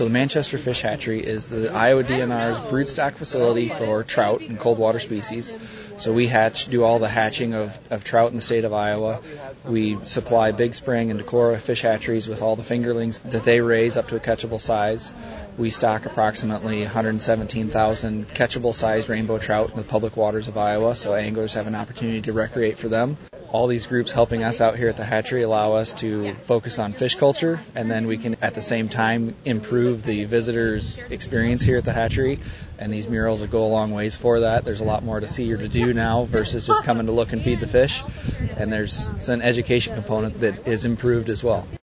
So the Manchester Fish Hatchery is the Iowa DNR's broodstock facility for trout and cold water species. So we do all the hatching of trout in the state of Iowa. We supply Big Spring and Decorah fish hatcheries with all the fingerlings that they raise up to a catchable size. We stock approximately 117,000 catchable-sized rainbow trout in the public waters of Iowa, so anglers have an opportunity to recreate for them. All these groups helping us out here at the hatchery allow us to focus on fish culture, and then we can at the same time improve the visitors' experience here at the hatchery, and these murals will go a long ways for that. There's a lot more to see or to do now versus just coming to look and feed the fish, and there's an education component that is improved as well.